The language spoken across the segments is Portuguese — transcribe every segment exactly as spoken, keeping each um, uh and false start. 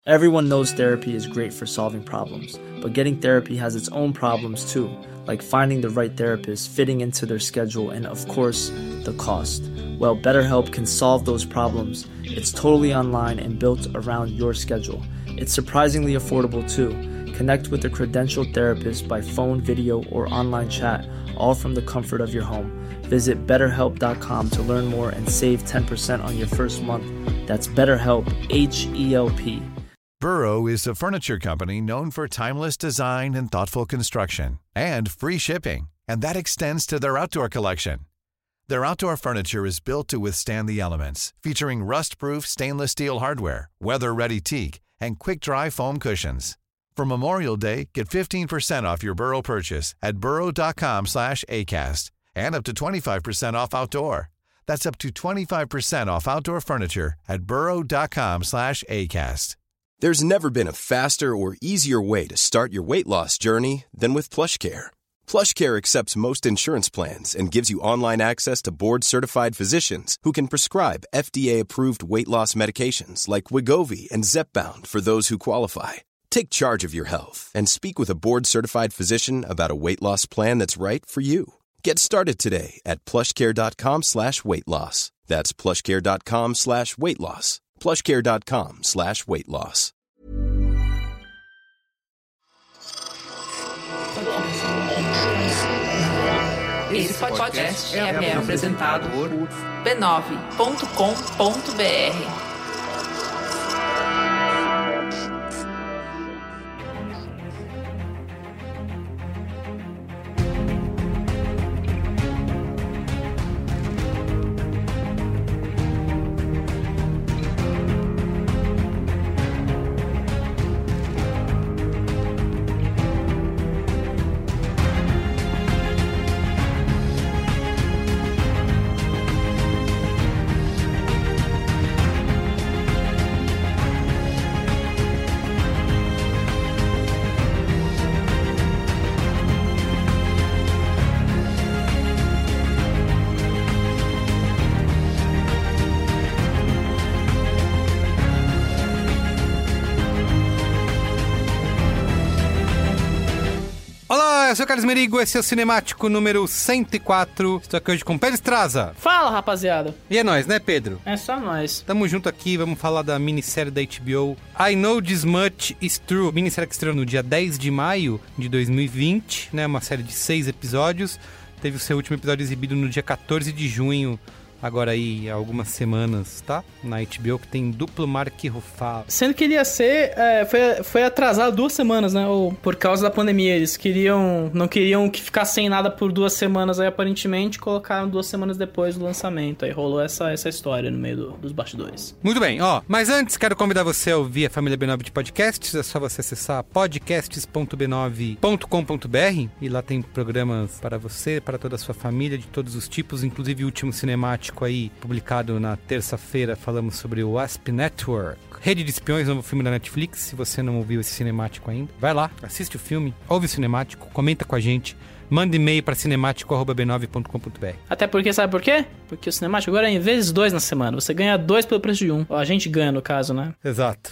Everyone knows therapy is great for solving problems, but getting therapy has its own problems too, like finding the right therapist, fitting into their schedule, and of course, the cost. Well, BetterHelp can solve those problems. It's totally online and built around your schedule. It's surprisingly affordable too. Connect with a credentialed therapist by phone, video, or online chat, all from the comfort of your home. Visit better help dot com to learn more and save ten percent on your first month. That's BetterHelp, H E L P. Burrow is a furniture company known for timeless design and thoughtful construction, and free shipping, and that extends to their outdoor collection. Their outdoor furniture is built to withstand the elements, featuring rust-proof stainless steel hardware, weather-ready teak, and quick-dry foam cushions. For Memorial Day, get fifteen percent off your Burrow purchase at burrow dot com slash acast, and up to twenty-five percent off outdoor. That's up to twenty-five percent off outdoor furniture at burrow dot com slash acast. There's never been a faster or easier way to start your weight loss journey than with PlushCare. PlushCare accepts most insurance plans and gives you online access to board-certified physicians who can prescribe F D A-approved weight loss medications like Wegovy and Zepbound for those who qualify. Take charge of your health and speak with a board-certified physician about a weight loss plan that's right for you. Get started today at plushcare.com slash weight loss. That's plushcare.com slash weight loss. plushcare.com slash weight loss. Esse podcast é, é apresentado por b nove ponto com ponto b r. Eu sou o Carlos Merigo, esse é o Cinemático número cento e quatro. Estou aqui hoje com Pedro Estraza. Fala, rapaziada. E é nóis, né, Pedro? É só nós. Tamo junto aqui, vamos falar da minissérie da H B O I Know This Much Is True. Minissérie que estreou no dia dez de maio de dois mil e vinte, né? Uma série de seis episódios. Teve o seu último episódio exibido no dia quatorze de junho. Agora aí, há algumas semanas, tá? Na H B O, que tem duplo Mark Ruffalo. Sendo que ele ia ser... É, foi, foi atrasado duas semanas, né? Ou por causa da pandemia. Eles queriam... Não queriam que ficasse sem nada por duas semanas aí, aparentemente. Colocaram duas semanas depois do lançamento. Aí rolou essa, essa história no meio do, dos bastidores. Muito bem, ó. Mas antes, quero convidar você a ouvir a Família B nove de Podcasts. É só você acessar podcasts ponto b nove ponto com ponto b r. E lá tem programas para você, para toda a sua família, de todos os tipos. Inclusive o último cinemático aí, publicado na terça-feira, falamos sobre o Wasp Network, Rede de Espiões, novo filme da Netflix. Se você não ouviu esse cinemático ainda, vai lá, assiste o filme, ouve o cinemático, comenta com a gente, manda e-mail para cinemático arroba b nove ponto com ponto b r. Até porque, sabe por quê? Porque o cinemático agora é em vezes dois na semana. Você ganha dois pelo preço de um. A gente ganha, no caso, né? Exato.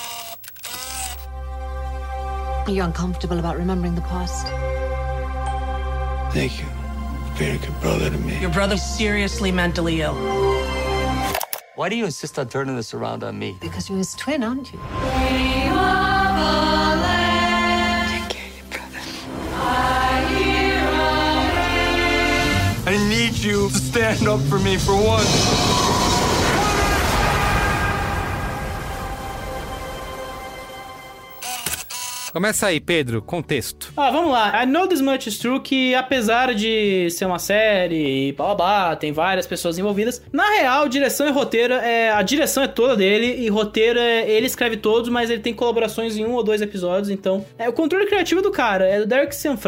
Are you uncomfortable about remembering the past? Thank you. Very good brother to me. Your brother's seriously mentally ill. Why do you insist on turning this around on me? Because you're his twin, aren't you? We are the land. Take care of your brother. I need you to stand up for me for once. Começa aí, Pedro, contexto. Ah, vamos lá. I Know This Much Is True, que apesar de ser uma série e blá blá blá, tem várias pessoas envolvidas, na real, direção e roteiro, é, a direção é toda dele, e roteiro, é, ele escreve todos, mas ele tem colaborações em um ou dois episódios, então... É, o controle criativo do cara é do Derek Cianfrance,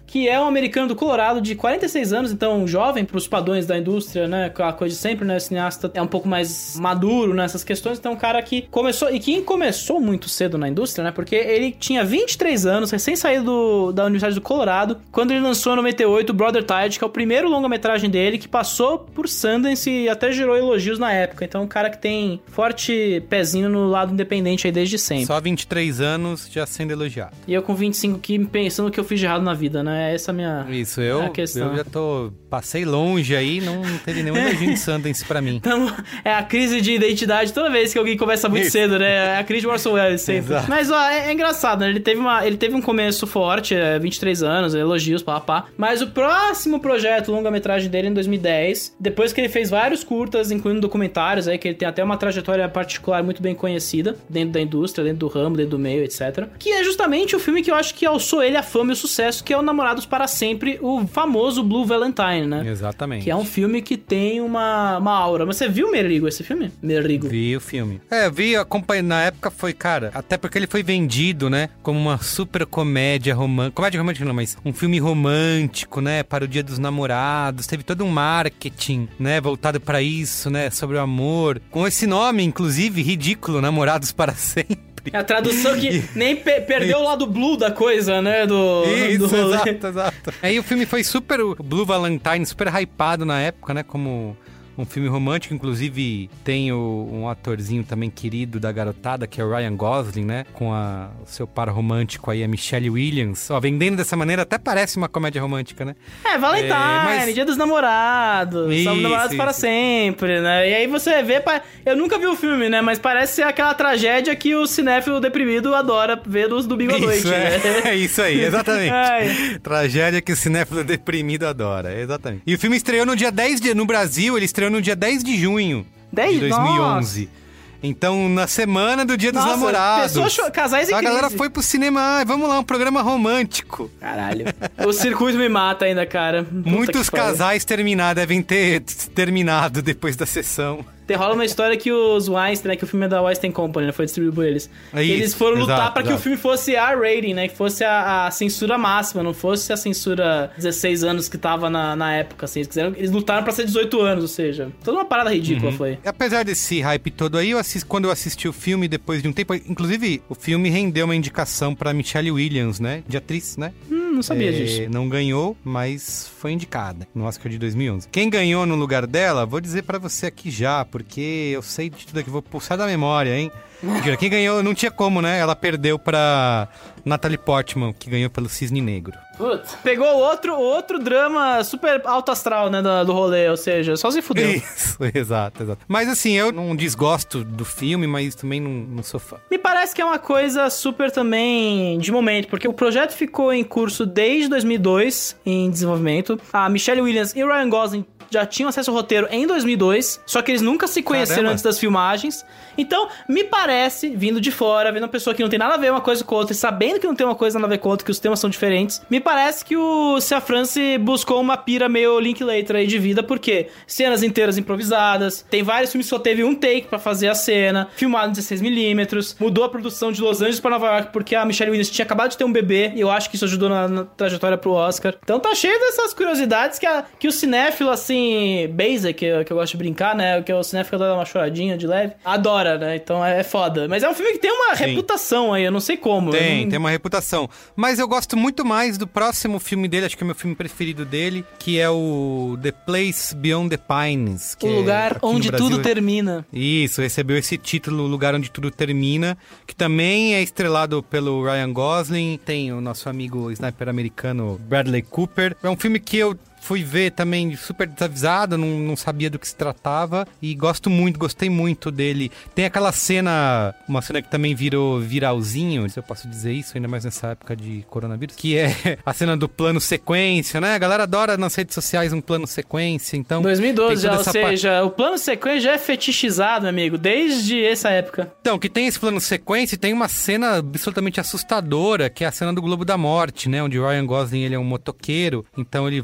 que é um americano do Colorado de quarenta e seis anos, então jovem pros padrões da indústria, né? Aquela coisa de sempre, né? O cineasta é um pouco mais maduro nessas questões, então é um cara que começou, e que começou muito cedo na indústria, né? Porque ele tinha vinte e três anos, recém saído do, da Universidade do Colorado, quando ele lançou em noventa e oito Brother Tide, que é o primeiro longa-metragem dele, que passou por Sundance e até gerou elogios na época. Então é um cara que tem forte pezinho no lado independente aí desde sempre. Só vinte e três anos já sendo elogiado. E eu com vinte e cinco aqui pensando o que eu fiz de errado na vida, né? Essa é a minha Isso, eu, é a questão. eu já tô... Passei longe aí, não teve nenhum elogio de Sundance pra mim. Então, é a crise de identidade toda vez que alguém começa muito Isso. cedo, né? É a crise de Orson Welles sempre. Exato. Mas, ó, é, é engraçado, né? Ele teve, uma, ele teve um começo forte, é, vinte e três anos, elogios, pá, pá. Mas o próximo projeto, longa-metragem dele, em dois mil e dez, depois que ele fez vários curtas, incluindo documentários, aí, que ele tem até uma trajetória particular muito bem conhecida, dentro da indústria, dentro do ramo, dentro do meio, etcétera. Que é justamente o filme que eu acho que alçou ele a fama e o sucesso, que é o Namorados para Sempre, o famoso Blue Valentine, né? Exatamente. Que é um filme que tem uma, uma aura. Mas você viu Merigo, esse filme? Merigo. Vi o filme. É, vi, acompanhei. Na época foi, cara, até porque ele foi vendido, né, como uma super comédia romântica. Comédia romântica não, mas um filme romântico, né, para o Dia dos Namorados. Teve todo um marketing, né, voltado para isso, né, sobre o amor. Com esse nome, inclusive, ridículo, Namorados para Sempre. É a tradução que nem pe- perdeu o lado blue da coisa, né? Do, Isso, do exato, exato. Aí o filme foi super... O Blue Valentine, super hypado na época, né? Como um filme romântico. Inclusive, tem o, um atorzinho também querido da garotada, que é o Ryan Gosling, né? Com a, o seu par romântico aí, a Michelle Williams. Ó, vendendo dessa maneira, até parece uma comédia romântica, né? É, Valentine, é, mas... Dia dos Namorados. Isso, Somos namorados isso. para sempre, né? E aí você vê... Eu nunca vi o filme, né? Mas parece ser aquela tragédia que o cinéfilo deprimido adora ver dos domingo à noite, é, né? É isso aí, exatamente. Tragédia que o cinéfilo deprimido adora, exatamente. E o filme estreou no dia dez de... No Brasil, ele estreou no dia dez de junho dez? de dois mil e onze. Nossa. Então, na semana do Dia dos Nossa, Namorados. Pessoas, casais em A crise. galera foi pro cinema, ah, vamos lá, um programa romântico. Caralho. O circuito me mata ainda, cara. Puta Muitos casais terminados, devem ter terminado depois da sessão. Rola uma história que os Weinstein, né, que o filme é da Weinstein Company, né, foi distribuído por eles. É isso, eles foram lutar exato, pra exato. que o filme fosse R-rating, né, que fosse a, a censura máxima, não fosse a censura dezesseis anos que tava na, na época, assim. Eles, quiseram, eles lutaram pra ser dezoito anos, ou seja, toda uma parada ridícula uhum. foi. Apesar desse hype todo aí, eu assisti, quando eu assisti o filme, depois de um tempo, inclusive, o filme rendeu uma indicação pra Michelle Williams, né, de atriz, né? Hum, não sabia é, disso. Não ganhou, mas foi indicada no Oscar de dois mil e onze. Quem ganhou no lugar dela, vou dizer pra você aqui já, porque eu sei de tudo aqui, vou pulsar da memória, hein? Quem ganhou, não tinha como, né? Ela perdeu pra Natalie Portman, que ganhou pelo Cisne Negro. Putz. Pegou outro, outro drama super alto astral, né, do, do rolê, ou seja, só se fudeu. Isso, exato, exato. Mas assim, eu não desgosto do filme, mas também não, não sou fã. Me parece que é uma coisa super também de momento, porque o projeto ficou em curso desde dois mil e dois, em desenvolvimento. A Michelle Williams e o Ryan Gosling já tinham acesso ao roteiro em dois mil e dois, só que eles nunca se conheceram Caramba. antes das filmagens. Então, me parece, vindo de fora, vendo uma pessoa que não tem nada a ver uma coisa com outra, e sabendo que não tem uma coisa nada a ver com outra, que os temas são diferentes, me parece que o Cia France buscou uma pira meio Linklater aí de vida, porque cenas inteiras improvisadas, tem vários filmes que só teve um take pra fazer a cena, filmado em dezesseis milímetros, mudou a produção de Los Angeles pra Nova York, porque a Michelle Williams tinha acabado de ter um bebê, e eu acho que isso ajudou na, na trajetória pro Oscar. Então tá cheio dessas curiosidades que, a, que o cinéfilo, assim, basic, que, que eu gosto de brincar, né? Que é o cinéfilo que dá uma choradinha de leve. Adora, né? Então é, é foda. Mas é um filme que tem uma Sim. reputação aí, eu não sei como. Tem, não... tem uma reputação. Mas eu gosto muito mais do próximo filme dele, acho que é o meu filme preferido dele, que é o The Place Beyond the Pines. Que o lugar é, onde Brasil, tudo termina. Isso, recebeu esse título, O Lugar Onde Tudo Termina, que também é estrelado pelo Ryan Gosling, tem o nosso amigo sniper americano Bradley Cooper. É um filme que eu fui ver também super desavisado, não, não sabia do que se tratava e gosto muito, gostei muito dele. Tem aquela cena, uma cena que também virou viralzinho, se eu posso dizer isso, ainda mais nessa época de coronavírus, que é a cena do plano sequência, né? A galera adora nas redes sociais um plano sequência, então... dois mil e doze já, ou seja, par... o plano sequência já é fetichizado, meu amigo, desde essa época. Então, que tem esse plano sequência e tem uma cena absolutamente assustadora, que é a cena do Globo da Morte, né? Onde o Ryan Gosling, ele é um motoqueiro, então ele vai no Globo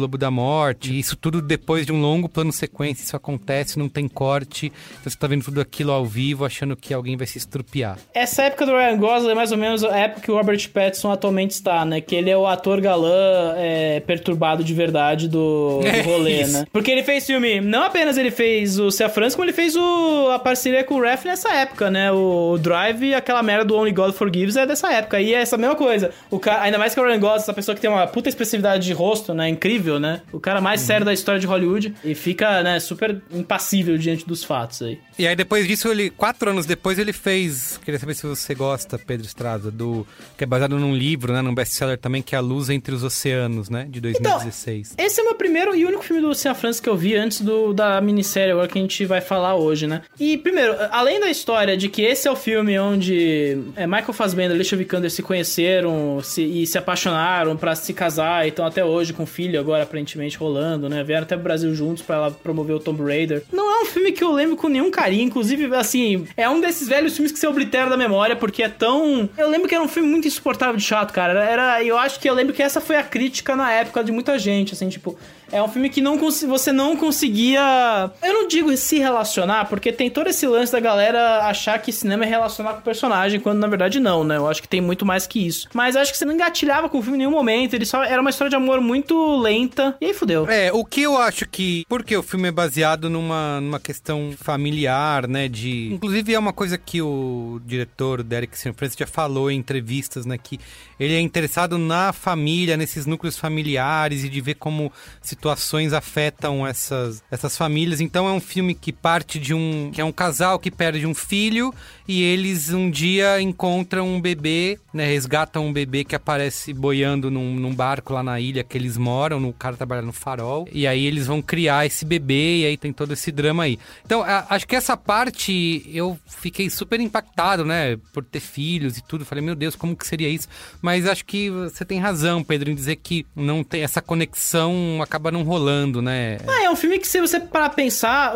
Lobo da Morte. E isso tudo depois de um longo plano sequência. Isso acontece, não tem corte. Então você tá vendo tudo aquilo ao vivo, achando que alguém vai se estrupiar. Essa época do Ryan Gosling é mais ou menos a época que o Robert Pattinson atualmente está, né? Que ele é o ator galã é, perturbado de verdade do, do rolê, é né? Porque ele fez filme... Não apenas ele fez o Sea France, como ele fez o, a parceria com o Ref nessa época, né? O, o Drive e aquela merda do Only God Forgives é dessa época. E é essa mesma coisa. O cara, ainda mais que o Ryan Gosling, essa pessoa que tem uma puta expressividade de rosto, né? Incrível, né? O cara mais uhum. sério da história de Hollywood. E fica, né, super impassível diante dos fatos aí. E aí depois disso, ele, quatro anos depois, ele fez... Queria saber se você gosta, Pedro Estrada, do... Que é baseado num livro, né? Num best-seller também, que é A Luz Entre os Oceanos, né? De dois mil e dezesseis. Então, esse é o meu primeiro e único filme do Sea France que eu vi antes do, da minissérie agora que a gente vai falar hoje, né? E, primeiro, além da história de que esse é o filme onde é, Michael Fassbender e Alicia Vikander se conheceram se, e se apaixonaram pra se casar e estão até hoje com filho agora, aparentemente, rolando, né? Vieram até pro Brasil juntos pra lá promover o Tomb Raider. Não é um filme que eu lembro com nenhum carinho, inclusive, assim, é um desses velhos filmes que você oblitera da memória, porque é tão... Eu lembro que era um filme muito insuportável de chato, cara. Era, eu acho que eu lembro que essa foi a crítica na época de muita gente, assim, tipo... É um filme que não cons- você não conseguia... Eu não digo se relacionar, porque tem todo esse lance da galera achar que cinema é relacionar com o personagem, quando na verdade não, né? Eu acho que tem muito mais que isso. Mas eu acho que você não engatilhava com o filme em nenhum momento, ele só era uma história de amor muito lenta, e aí fudeu. É, o que eu acho que... Porque o filme é baseado numa, numa questão familiar, né? De... Inclusive é uma coisa que o diretor, Derek Cianfrance, já falou em entrevistas, né? Que ele é interessado na família, nesses núcleos familiares e de ver como situações afetam essas, essas famílias. Então é um filme que parte de um... que é um casal que perde um filho e eles um dia encontram um bebê, né? Resgatam um bebê que aparece boiando num, num barco lá na ilha que eles moram, no cara trabalha no farol. E aí eles vão criar esse bebê e aí tem todo esse drama aí. Então, a, acho que essa parte eu fiquei super impactado, né? Por ter filhos e tudo. Falei, meu Deus, como que seria isso? Mas acho que você tem razão, Pedro, em dizer que não tem essa conexão, acaba não rolando, né? Ah, é um filme que, se você parar pra pensar,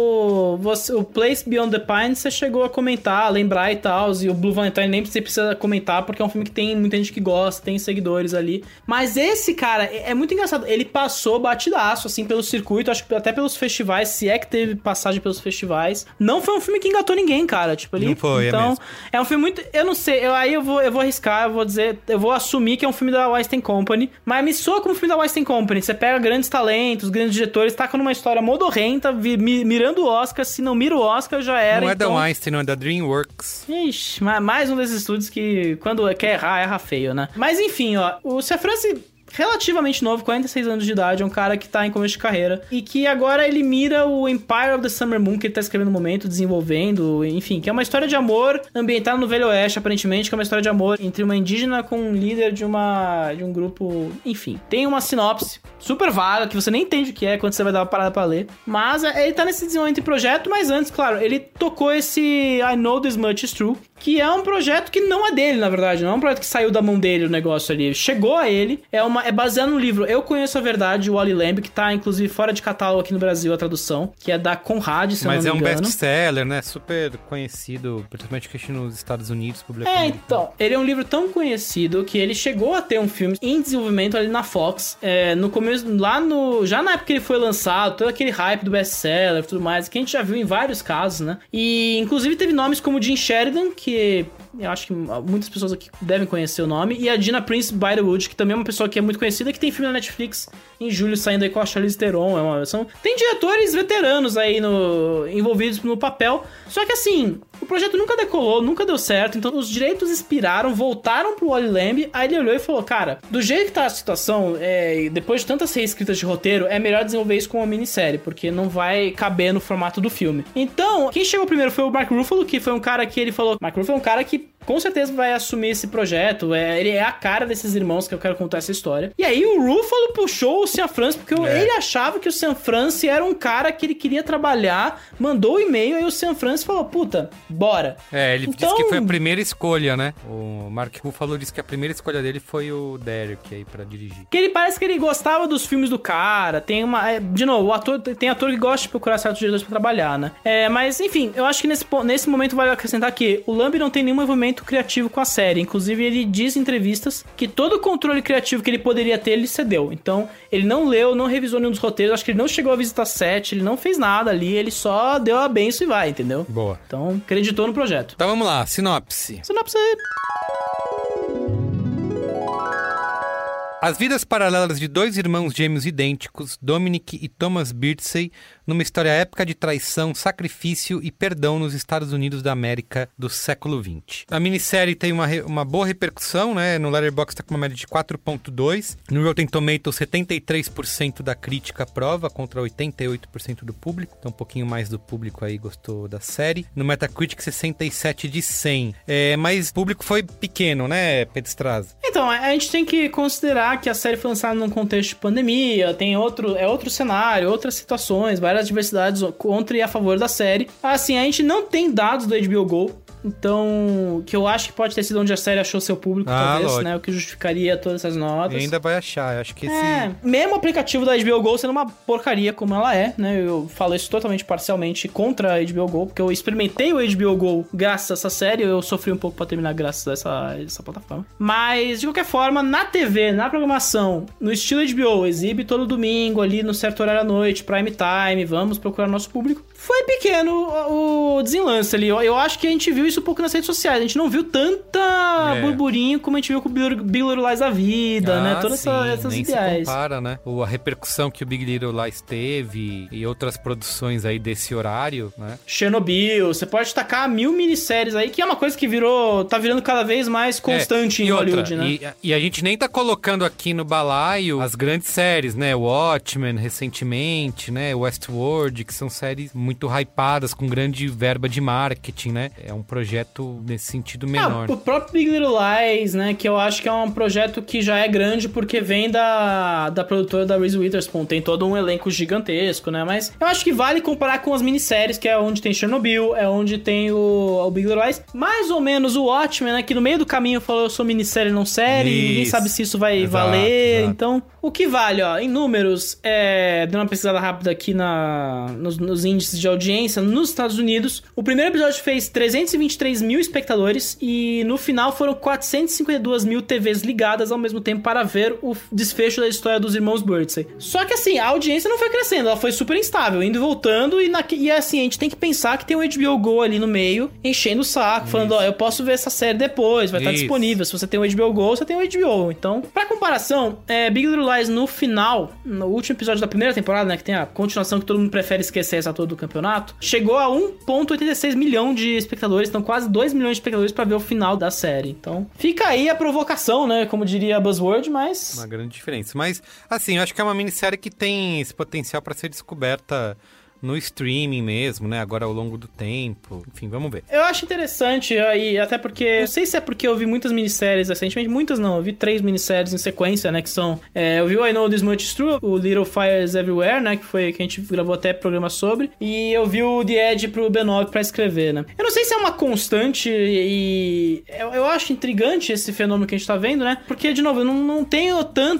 o, você, o Place Beyond the Pines você chegou a comentar, lembrar e tal, e o Blue Valentine nem você precisa comentar, porque é um filme que tem muita gente que gosta, tem seguidores ali. Mas esse, cara, é, é muito engraçado. Ele passou batidaço, assim, pelo circuito, acho que até pelos festivais, se é que teve passagem pelos festivais. Não foi um filme que engatou ninguém, cara. Tipo, ali. Não foi, então, é mesmo. É um filme muito... Eu não sei, eu, aí eu vou, eu vou arriscar, eu vou dizer... Eu vou assumir que é um filme da Weinstein Company, mas me soa como um filme da Weinstein Company. Você pega grandes talentos, grandes diretores, tacam numa história modorrenta, vi, mi, mirando o Oscar. Se não mira o Oscar, já era. Não é então... da Weinstein, não é da DreamWorks. Ixi, mais um desses estúdios que, quando quer errar, erra feio, né? Mas enfim, ó, o Sea France... relativamente novo, quarenta e seis anos de idade, é um cara que tá em começo de carreira e que agora ele mira o Empire of the Summer Moon, que ele tá escrevendo no momento, desenvolvendo, enfim, que é uma história de amor ambientada no Velho Oeste, aparentemente, que é uma história de amor entre uma indígena com um líder de uma de um grupo, enfim. Tem uma sinopse super vaga, que você nem entende o que é quando você vai dar uma parada pra ler, mas ele tá nesse desenvolvimento de projeto, mas antes, claro, ele tocou esse I Know This Much Is True, que é um projeto que não é dele, na verdade, não é um projeto que saiu da mão dele o negócio ali, chegou a ele, é, uma, é baseado no livro Eu Conheço a Verdade, o Wally Lamb, que tá, inclusive, fora de catálogo aqui no Brasil, a tradução, que é da Conrad, se Mas eu não me engano. Mas é um best-seller, né? Super conhecido, principalmente aqui nos Estados Unidos, público. É, então, ele é um livro tão conhecido que ele chegou a ter um filme em desenvolvimento ali na Fox, é, no começo, lá no... já na época que ele foi lançado, todo aquele hype do best-seller e tudo mais, que a gente já viu em vários casos, né? E, inclusive, teve nomes como Jim Sheridan, que... eu acho que muitas pessoas aqui devem conhecer o nome. E a Gina Prince Bythewood, que também é uma pessoa que é muito conhecida, que tem filme na Netflix em julho saindo aí com a Charlize Theron. É uma, são, tem diretores veteranos aí no, envolvidos no papel. Só que assim, o projeto nunca decolou, nunca deu certo. Então os direitos expiraram, voltaram pro Wally Lamb. Aí ele olhou e falou, cara, do jeito que tá a situação, é, depois de tantas reescritas de roteiro, é melhor desenvolver isso com uma minissérie, porque não vai caber no formato do filme. Então, quem chegou primeiro foi o Mark Ruffalo, que foi um cara que ele falou... Mark Ruffalo é um cara que com certeza vai assumir esse projeto, é, ele é a cara desses irmãos que eu quero contar essa história. E aí o Ruffalo puxou o Sea France, porque é. ele achava que o Sea France era um cara que ele queria trabalhar, mandou o e-mail, aí o Sea France falou, puta, bora. É, ele então... disse que foi a primeira escolha, né? O Mark Ruffalo disse que a primeira escolha dele foi o Derek aí pra dirigir. Que ele parece que ele gostava dos filmes do cara, tem uma... É, de novo, o ator, tem ator que gosta de procurar certos diretores pra trabalhar, né? É, mas, enfim, eu acho que nesse, nesse momento vale acrescentar que o Lamb não tem nenhum envolvimento comprometimento criativo com a série. Inclusive, ele diz em entrevistas que todo o controle criativo que ele poderia ter, ele cedeu. Então, ele não leu, não revisou nenhum dos roteiros, acho que ele não chegou a visitar set, ele não fez nada ali, ele só deu a benção e vai, entendeu? Boa. Então, acreditou no projeto. Então vamos lá, sinopse. Sinopse. As vidas paralelas de dois irmãos gêmeos idênticos, Dominic e Thomas Birdsey, numa história épica de traição, sacrifício e perdão nos Estados Unidos da América do século vinte. A minissérie tem uma, re... uma boa repercussão, né? No Letterboxd está com uma média de quatro ponto dois. No Rotten Tomatoes, setenta e três por cento da crítica aprova contra oitenta e oito por cento do público. Então um pouquinho mais do público aí gostou da série. No Metacritic, sessenta e sete de cem. É, mas o público foi pequeno, né, Pedro Straza? Então, a gente tem que considerar que a série foi lançada num contexto de pandemia, tem outro, é outro cenário, outras situações, várias diversidades contra e a favor da série. Assim, a gente não tem dados do H B O Go, então, que eu acho que pode ter sido onde a série achou seu público, ah, talvez, lógico. né? O que justificaria todas essas notas. E ainda vai achar, eu acho que esse... É, mesmo o aplicativo da H B O Go sendo uma porcaria como ela é, né? Eu falo isso totalmente parcialmente contra a H B O Go, porque eu experimentei o H B O Go graças a essa série, eu sofri um pouco pra terminar graças a essa, essa plataforma. Mas, de qualquer forma, na T V, na programação, no estilo H B O, exibe todo domingo ali no certo horário à noite, prime time, vamos procurar nosso público. Foi pequeno o desenlace ali. Eu, eu acho que a gente viu isso um pouco nas redes sociais. A gente não viu tanta é. burburinho como a gente viu com o Big Little Lies da vida, ah, né? Todas sim, essa, essas nem ideais. Se compara, né? O, a repercussão que o Big Little Lies teve e outras produções aí desse horário, né? Chernobyl, você pode tacar mil minisséries aí, que é uma coisa que virou, tá virando cada vez mais constante é, em Hollywood, outra, né? E, e a gente nem tá colocando aqui no balaio as grandes séries, né? Watchmen, recentemente, né? Westworld, que são séries muito hypadas, com grande verba de marketing, né? É um projeto nesse sentido menor. Ah, o próprio Big Little Lies, né? Que eu acho que é um projeto que já é grande porque vem da, da produtora da Reese Witherspoon. Tem todo um elenco gigantesco, né? Mas eu acho que vale comparar com as minisséries, que é onde tem Chernobyl, é onde tem o, o Big Little Lies. Mais ou menos o Watchmen, né? Que no meio do caminho falou, eu sou minissérie, não série. Isso. Ninguém sabe se isso vai exato, valer. Exato. Então, o que vale, ó, em números, é, dando uma pesquisada rápida aqui na, nos, nos índices de audiência, nos Estados Unidos, o primeiro episódio fez trezentos e vinte e três mil espectadores e no final foram quatrocentos e cinquenta e duas mil T Vs ligadas ao mesmo tempo para ver o desfecho da história dos irmãos Birdsey. Só que assim, a audiência não foi crescendo, ela foi super instável, indo e voltando, e, na, e assim, a gente tem que pensar que tem um H B O Go ali no meio, enchendo o saco, Isso. falando, ó, eu posso ver essa série depois, vai Isso. estar disponível, se você tem um H B O Go, você tem um H B O. Então, pra comparação, é, Big Little Lies no final, no último episódio da primeira temporada, né, que tem a continuação que todo mundo prefere esquecer essa toda do campeonato, chegou a um vírgula oitenta e seis milhão de espectadores, então quase dois milhões de espectadores pra ver o final da série. Então, fica aí a provocação, né, como diria a Buzzword, mas... Uma grande diferença. Mas, assim, eu acho que é uma minissérie que tem esse potencial pra ser descoberta no streaming mesmo, né? Agora ao longo do tempo. Enfim, vamos ver. Eu acho interessante aí, até porque... Não sei se é porque eu vi muitas minisséries recentemente. Muitas não. Eu vi três minisséries em sequência, né? Que são... É, eu vi o I Know This Much Is True, o Little Fires Everywhere, né? Que foi que a gente gravou até programa sobre. E eu vi o The Edge pro B nove pra escrever, né? Eu não sei se é uma constante e... Eu, eu acho intrigante esse fenômeno que a gente tá vendo, né? Porque, de novo, eu não, não tenho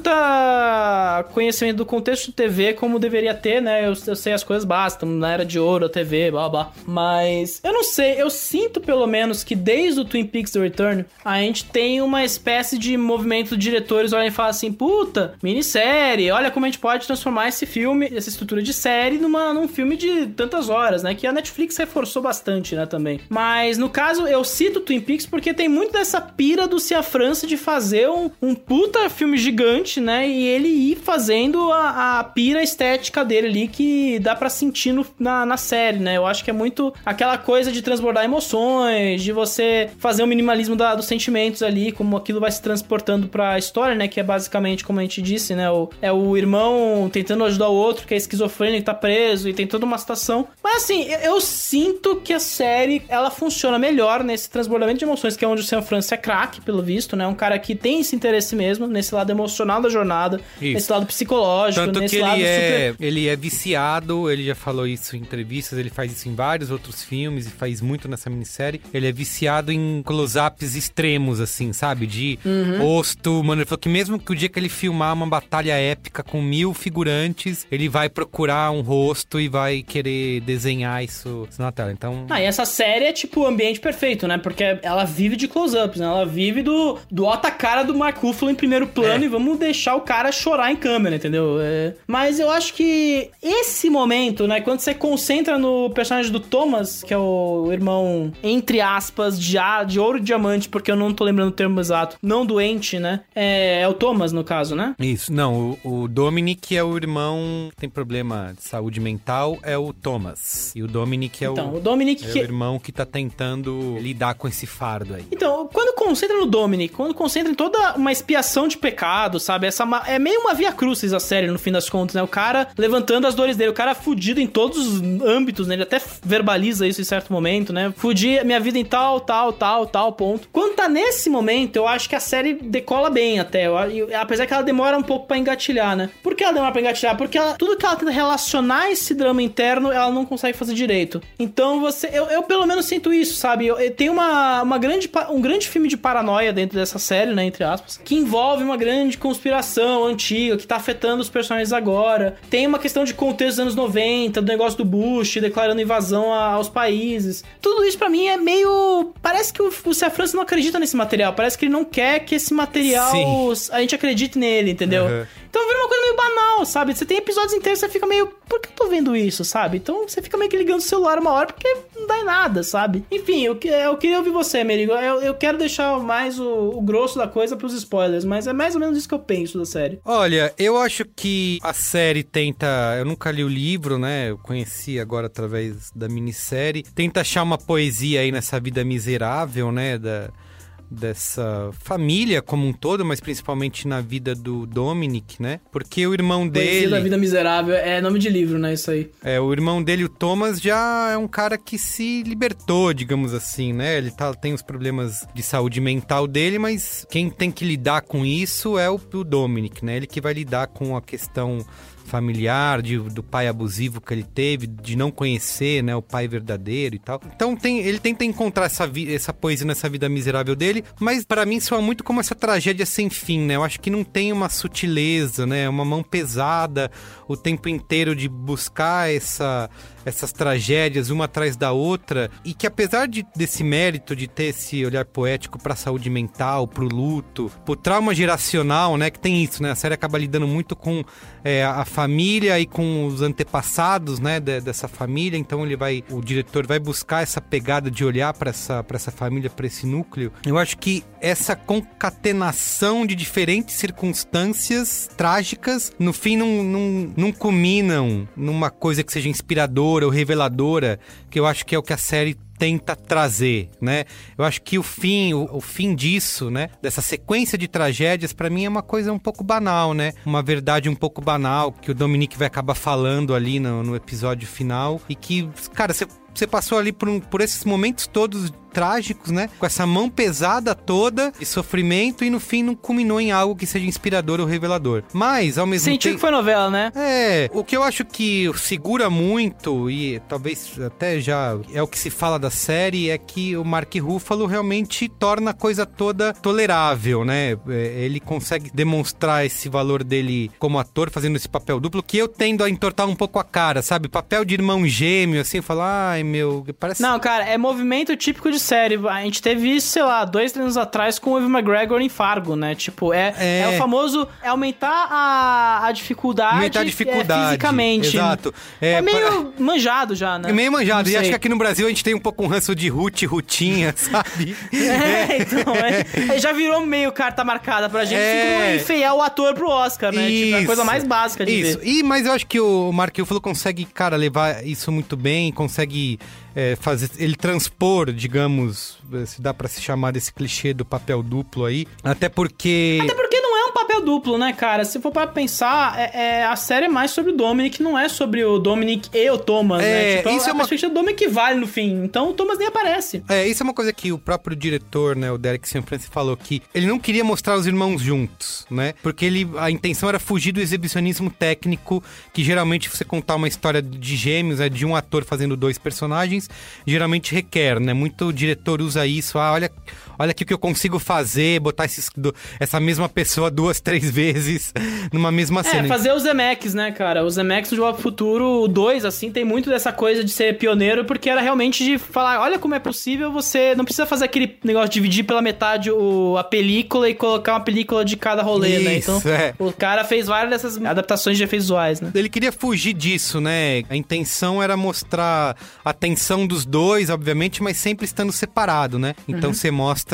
tanta conhecimento do contexto de T V como deveria ter, né? Eu, eu sei as coisas básicas. Estamos na era de ouro, a T V, blá blá. Mas eu não sei, eu sinto pelo menos que desde o Twin Peaks The Return, a gente tem uma espécie de movimento de diretores olham e falam assim, puta, minissérie, olha como a gente pode transformar esse filme, essa estrutura de série numa, num filme de tantas horas, né? Que a Netflix reforçou bastante, né, também. Mas no caso, eu cito Twin Peaks porque tem muito dessa pira do Cia França de fazer um, um puta filme gigante, né? E ele ir fazendo a, a pira estética dele ali que dá pra sentir No, na, na série, né? Eu acho que é muito aquela coisa de transbordar emoções, de você fazer o minimalismo da, dos sentimentos ali, como aquilo vai se transportando pra história, né? Que é basicamente, como a gente disse, né? O, é o irmão tentando ajudar o outro, que é esquizofrênico, tá preso, e tem toda uma situação. Mas assim, eu, eu sinto que a série, ela funciona melhor nesse transbordamento de emoções, que é onde o Sam Francis é craque, pelo visto, né? Um cara que tem esse interesse mesmo, nesse lado emocional da jornada, Isso. nesse lado psicológico, Tanto nesse que lado ele é, super... ele é viciado, ele já falou isso em entrevistas, ele faz isso em vários outros filmes e faz muito nessa minissérie. Ele é viciado em close-ups extremos, assim, sabe? De uhum. rosto, mano. Ele falou que mesmo que o dia que ele filmar uma batalha épica com mil figurantes, ele vai procurar um rosto e vai querer desenhar isso na tela. Então... Ah, e essa série é tipo o ambiente perfeito, né? Porque ela vive de close-ups, né? Ela vive do, do alta cara do Mark Ruffalo em primeiro plano é. e vamos deixar o cara chorar em câmera, entendeu? É... Mas eu acho que esse momento, né? Quando você concentra no personagem do Thomas, que é o irmão, entre aspas, de, a, de ouro e diamante, porque eu não tô lembrando o termo exato, não doente, né? É, é o Thomas, no caso, né? Isso, não, o, o Dominic é o irmão que tem problema de saúde mental, é o Thomas. E o Dominic é, então, o, o, Dominic é que... o irmão que tá tentando lidar com esse fardo aí. Então, quando concentra no Dominic, quando concentra em toda uma expiação de pecado, sabe? Essa é meio uma via crucis a série, no fim das contas, né? O cara levantando as dores dele, o cara fudido em todos os âmbitos, né? Ele até verbaliza isso em certo momento, né? Fudi minha vida em tal, tal, tal, tal ponto. Quando tá nesse momento, eu acho que a série decola bem até. Eu, eu, apesar que ela demora um pouco pra engatilhar, né? Por que ela demora pra engatilhar? Porque ela, tudo que ela tenta relacionar esse drama interno, ela não consegue fazer direito. Então você... Eu, eu pelo menos sinto isso, sabe? Eu, eu tenho uma, uma grande, um grande filme de paranoia dentro dessa série, né? Entre aspas. Que envolve uma grande conspiração antiga, que tá afetando os personagens agora. Tem uma questão de contexto dos anos noventa, do negócio do Bush, declarando invasão a, aos países. Tudo isso pra mim é meio... Parece que o, o C. Francis não acredita nesse material. Parece que ele não quer que esse material... Sim. A gente acredite nele, entendeu? Uhum. Então vira uma coisa meio banal, sabe? Você tem episódios inteiros e você fica meio... Por que eu tô vendo isso, sabe? Então você fica meio que ligando o celular uma hora porque não dá em nada, sabe? Enfim, eu, eu queria ouvir você, Merigo. Eu, eu quero deixar mais o, o grosso da coisa pros spoilers, mas é mais ou menos isso que eu penso da série. Olha, eu acho que a série tenta... Eu nunca li o livro, né? Eu conheci agora através da minissérie. Tenta achar uma poesia aí nessa vida miserável, né? Da... dessa família como um todo, mas principalmente na vida do Dominic, né? Porque o irmão dele... Poesia da vida miserável, é nome de livro, né? Isso aí. É, o irmão dele, o Thomas, já é um cara que se libertou, digamos assim, né? Ele tá, tem os problemas de saúde mental dele, mas quem tem que lidar com isso é o, o Dominic, né? Ele que vai lidar com a questão familiar, de, do pai abusivo que ele teve, de não conhecer, né, o pai verdadeiro e tal. Então tem, ele tenta encontrar essa, vi, essa poesia nessa vida miserável dele, mas pra mim soa muito como essa tragédia sem fim, né? Eu acho que não tem uma sutileza, né? Uma mão pesada o tempo inteiro de buscar essa, essas tragédias uma atrás da outra, e que apesar de, desse mérito de ter esse olhar poético pra saúde mental, pro luto, pro trauma geracional, né? Que tem isso, né? A série acaba lidando muito com é, a família e com os antepassados, né, de, dessa família. Então ele vai, o diretor vai buscar essa pegada de olhar para essa, para essa família, para esse núcleo. Eu acho que essa concatenação de diferentes circunstâncias trágicas, no fim não, não, não culminam numa coisa que seja inspiradora ou reveladora, que eu acho que é o que a série tenta trazer, né? Eu acho que o fim, o, o fim disso, né? Dessa sequência de tragédias, pra mim é uma coisa um pouco banal, né? Uma verdade um pouco banal, que o Dominic vai acabar falando ali no, no episódio final, e que, cara, você... Você passou ali por, um, por esses momentos todos trágicos, né? Com essa mão pesada toda de sofrimento, e no fim não culminou em algo que seja inspirador ou revelador. Mas, ao mesmo tempo... Sentiu que foi novela, né? É. O que eu acho que segura muito, e talvez até já é o que se fala da série, é que o Mark Ruffalo realmente torna a coisa toda tolerável, né? Ele consegue demonstrar esse valor dele como ator, fazendo esse papel duplo, que eu tendo a entortar um pouco a cara, sabe? Papel de irmão gêmeo, assim, falar... Ai, meu, parece... Não, cara, é movimento típico de série. A gente teve isso, sei lá, dois, três anos atrás com o Evan McGregor em Fargo, né? Tipo, é, é... é o famoso... É aumentar a, a dificuldade, aumentar a dificuldade é, fisicamente. Exato. É, é meio pra... manjado já, né? É meio manjado. E acho que aqui no Brasil a gente tem um pouco um ranço de Ruth, Rutinha, sabe? É, então, é, já virou meio carta marcada pra gente, é... assim como enfeiar o ator pro Oscar, né? Isso. Tipo, é a coisa mais básica de isso. ver. E, mas eu acho que o Mark Ruffalo consegue, cara, levar isso muito bem, consegue... É, fazer, ele transpor, digamos, se dá pra se chamar desse clichê do papel duplo aí, até porque... Até porque não é um papel papel duplo, né, cara? Se for pra pensar, é, é, a série é mais sobre o Dominic, não é sobre o Dominic e o Thomas, é, né? Tipo, isso a, é uma... a Dominic que vale no fim, então o Thomas nem aparece. É, isso é uma coisa que o próprio diretor, né, o Derek Cianfrance falou, que ele não queria mostrar os irmãos juntos, né? Porque ele, a intenção era fugir do exibicionismo técnico, que geralmente você contar uma história de gêmeos, né, de um ator fazendo dois personagens, geralmente requer, né? Muito diretor usa isso, ah, olha... Olha aqui o que eu consigo fazer, botar esses, essa mesma pessoa duas, três vezes numa mesma cena. É, fazer os Zemeckis, né, cara? Os Zemeckis do Jogo Futuro, o dois, assim, tem muito dessa coisa de ser pioneiro, porque era realmente de falar, olha como é possível você... Não precisa fazer aquele negócio de dividir pela metade o, a película e colocar uma película de cada rolê, Isso, né? Então, é. o cara fez várias dessas adaptações de efeitos visuais, né? Ele queria fugir disso, né? A intenção era mostrar a tensão dos dois, obviamente, mas sempre estando separado, né? Então uhum. você mostra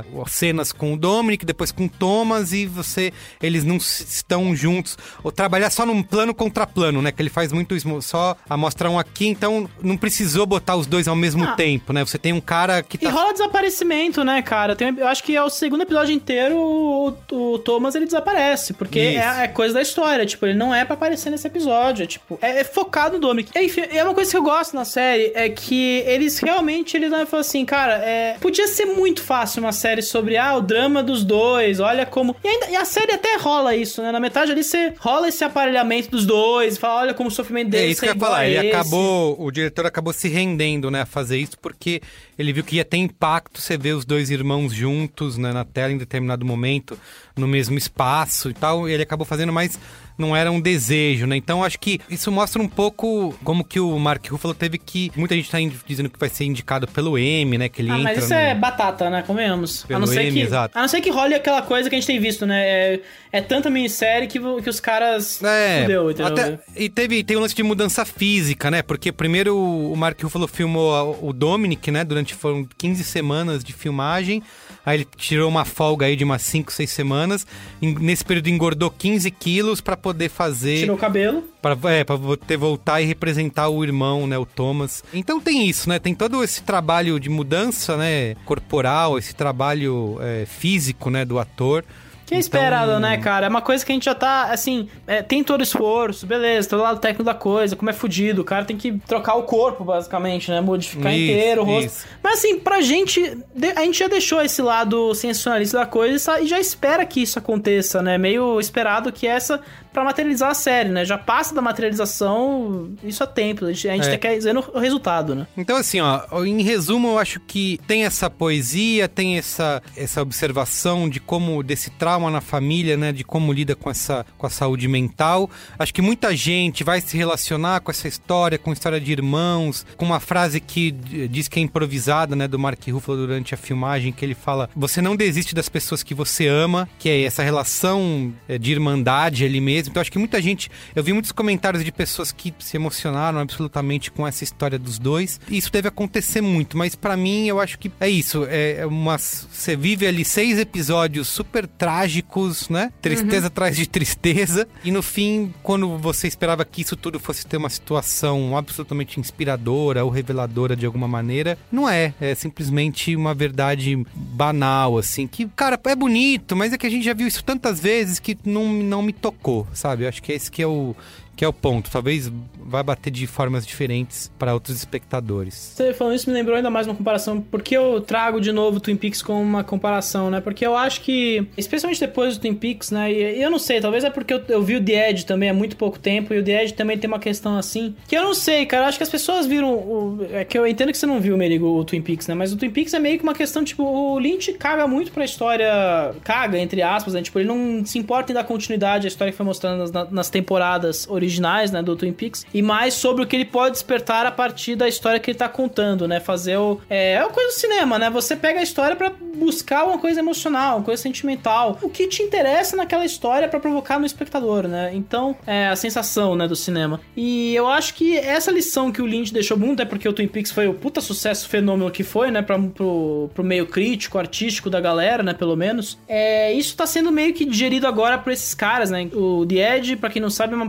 cenas com o Dominic, depois com o Thomas, e você, eles não estão juntos, ou trabalhar só num plano contra plano, né, que ele faz muito isso, só a mostrar um aqui, então não precisou botar os dois ao mesmo ah. tempo, né, você tem um cara que tá... E rola desaparecimento, né, cara, tem, eu acho que é o segundo episódio inteiro, o, o Thomas, ele desaparece, porque é, é coisa da história, tipo, ele não é pra aparecer nesse episódio, é, tipo, é, é focado no Dominic. Enfim, é uma coisa que eu gosto na série, é que eles realmente, eles falam assim, cara, é, podia ser muito fácil uma série sobre, ah, o drama dos dois, olha como... E, ainda, e a série até rola isso, né? Na metade ali você rola esse aparelhamento dos dois, fala, olha como o sofrimento deles é isso que eu ia falar, ele acabou, o diretor acabou se rendendo, né, a fazer isso, porque ele viu que ia ter impacto você ver os dois irmãos juntos, né, na tela em determinado momento, no mesmo espaço e tal, e ele acabou fazendo mais... Não era um desejo, né? Então, acho que isso mostra um pouco como que o Mark Ruffalo teve que... Muita gente tá dizendo que vai ser indicado pelo Emmy, né? Que ele ah, entra mas isso no... é batata, né? Convenhamos. Pelo a não ser Emmy, que, exato. A não ser que role aquela coisa que a gente tem visto, né? É, é tanta minissérie que, que os caras... É, fudeu, entendeu? Até, e teve, tem um lance de mudança física, né? Porque primeiro o Mark Ruffalo filmou o Dominic, né? Durante foram quinze semanas de filmagem. Aí ele tirou uma folga aí de umas cinco, seis semanas. Nesse período engordou quinze quilos pra poder fazer... Tirou o cabelo. Pra, é, pra poder voltar e representar o irmão, né, o Thomas. Então tem isso, né, tem todo esse trabalho de mudança, né, corporal, esse trabalho é, físico, né, do ator. Que é esperado, então... né, cara? É uma coisa que a gente já tá, assim, é, tem todo esforço, beleza, todo lado técnico da coisa, como é fudido, o cara tem que trocar o corpo, basicamente, né, modificar isso, inteiro o rosto. Isso. Mas, assim, pra gente, a gente já deixou esse lado sensacionalista da coisa e já espera que isso aconteça, né, meio esperado que essa... pra materializar a série, né? Já passa da materialização isso há tempo. A gente, a gente é. quer dizer o resultado, né? Então, assim, ó, em resumo, eu acho que tem essa poesia, tem essa, essa observação de como, desse trauma na família, né? De como lida com, essa, com a saúde mental. Acho que muita gente vai se relacionar com essa história, com a história de irmãos, com uma frase que diz que é improvisada, né? Do Mark Ruffalo durante a filmagem, que ele fala, você não desiste das pessoas que você ama, que é essa relação de irmandade ali mesmo. Então acho que muita gente, eu vi muitos comentários de pessoas que se emocionaram absolutamente com essa história dos dois. Isso deve acontecer muito, mas pra mim eu acho que é isso, é uma, você vive ali seis episódios super trágicos, né? Tristeza uhum. atrás de tristeza, e no fim, quando você esperava que isso tudo fosse ter uma situação absolutamente inspiradora ou reveladora de alguma maneira, não é, é simplesmente uma verdade banal, assim, que, cara, é bonito, mas é que a gente já viu isso tantas vezes que não, não me tocou, sabe? Eu acho que é esse que é o, que é o ponto. Talvez vai bater de formas diferentes para outros espectadores. Você falando isso me lembrou ainda mais uma comparação. Por que eu trago de novo o Twin Peaks como uma comparação, né? Porque eu acho que, especialmente depois do Twin Peaks, né? E eu não sei, talvez é porque eu, eu vi o The Edge também há muito pouco tempo, e o The Edge também tem uma questão assim, que eu não sei, cara. Eu acho que as pessoas viram... O, é que eu entendo que você não viu, Merigo, o Twin Peaks, né? Mas o Twin Peaks é meio que uma questão, tipo, o Lynch caga muito pra história... Caga, entre aspas, né? Tipo, ele não se importa em dar continuidade à história que foi mostrando nas, nas temporadas originais, né, do Twin Peaks, e mais sobre o que ele pode despertar a partir da história que ele tá contando, né, fazer o... É, é uma coisa do cinema, né, você pega a história pra buscar uma coisa emocional, uma coisa sentimental, o que te interessa naquela história pra provocar no espectador, né, então, é a sensação, né, do cinema. E eu acho que essa lição que o Lynch deixou muito, é porque o Twin Peaks foi o puta sucesso fenômeno que foi, né, pra, pro, pro meio crítico, artístico da galera, né, pelo menos, é, isso tá sendo meio que digerido agora por esses caras, né, o The Edge, pra quem não sabe, é uma produção que tem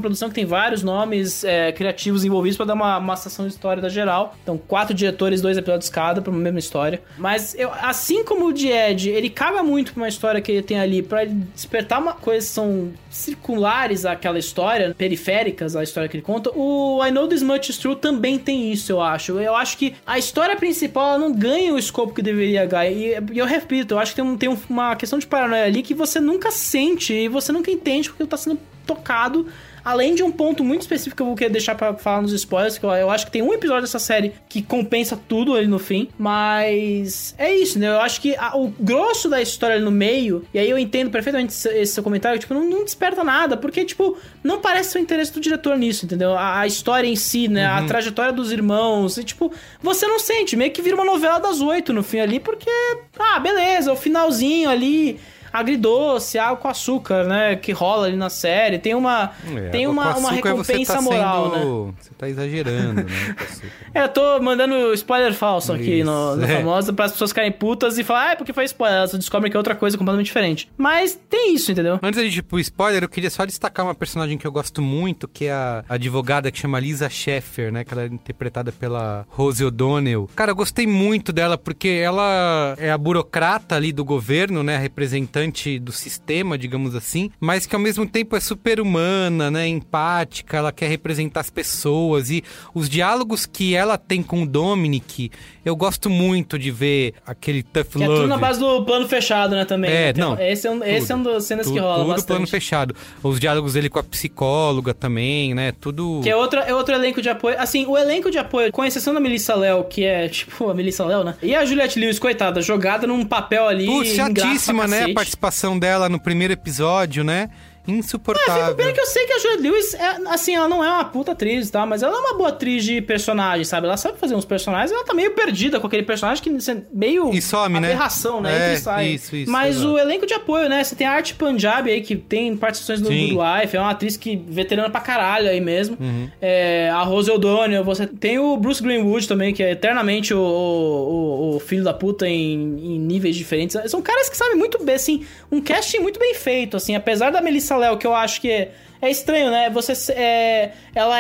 tem vários nomes é, criativos envolvidos pra dar uma, uma sessão de história da geral. Então, quatro diretores, dois episódios cada pra uma mesma história. Mas, eu, assim como o de Ed, ele caga muito pra uma história que ele tem ali, pra ele despertar uma coisa que são circulares àquela história, periféricas à história que ele conta. O I Know This Much Is True também tem isso, eu acho. Eu acho que a história principal ela não ganha o escopo que deveria ganhar. E, e eu repito, eu acho que tem, um, tem uma questão de paranoia ali que você nunca sente e você nunca entende porque ele tá sendo tocado. Além de um ponto muito específico que eu vou querer deixar pra falar nos spoilers, que eu, eu acho que tem um episódio dessa série que compensa tudo ali no fim, mas é isso, né? Eu acho que a, o grosso da história ali no meio, e aí eu entendo perfeitamente esse, esse seu comentário, tipo, não, não desperta nada, porque, tipo, não parece ser o interesse do diretor nisso, entendeu? A, a história em si, né? Uhum. A trajetória dos irmãos, e, tipo, você não sente, meio que vira uma novela das oito no fim ali, porque, ah, beleza, o finalzinho ali... agridoce, água com açúcar, né? Que rola ali na série. Tem uma, é, tem uma, uma recompensa é você tá moral, sendo... né? Você tá exagerando, né? É, eu tô mandando spoiler falso aqui Isso, no, no é. famoso para as pessoas ficarem putas e falar, ah, é porque foi spoiler. Elas descobrem que é outra coisa completamente diferente. Mas tem isso, entendeu? Antes de ir pro spoiler, eu queria só destacar uma personagem que eu gosto muito, que é a advogada que chama Lisa Sheffer, né? Que ela é interpretada pela Rosie O'Donnell. Cara, eu gostei muito dela porque ela é a burocrata ali do governo, né? A representante do sistema, digamos assim, mas que ao mesmo tempo é super humana, né, empática, ela quer representar as pessoas e os diálogos que ela tem com o Dominic, eu gosto muito de ver aquele tough que love. É tudo na base do plano fechado, né, também. É, então, não. Esse é um, esse é um das cenas tudo, que rola tudo bastante. Tudo plano fechado. Os diálogos dele com a psicóloga também, né, tudo... Que é outro, é outro elenco de apoio. Assim, o elenco de apoio, com exceção da Melissa Léo, que é, tipo, a Melissa Léo, né? E a Juliette Lewis, coitada, jogada num papel ali... Putz, chatíssima, né, a participação dela no primeiro episódio, né? Insuportável. É, pena que eu sei que a Juliette Lewis, é, assim, ela não é uma puta atriz, tá? Mas ela é uma boa atriz de personagem, sabe? Ela sabe fazer uns personagens, ela tá meio perdida com aquele personagem que meio e some, aberração, né? né? Entra É, e sai. Isso, isso, Mas exato. O elenco de apoio, né? Você tem a Art Punjabi aí, que tem participações no Sim. Good Wife, é uma atriz que veterana pra caralho aí mesmo. Uhum. É, a Rosie O'Donnell, você tem o Bruce Greenwood também, que é eternamente o, o, o filho da puta em, em níveis diferentes. São caras que sabem muito bem, assim, um casting muito bem feito, assim, apesar da Melissa Léo, que eu acho que é estranho, né? Você é, ela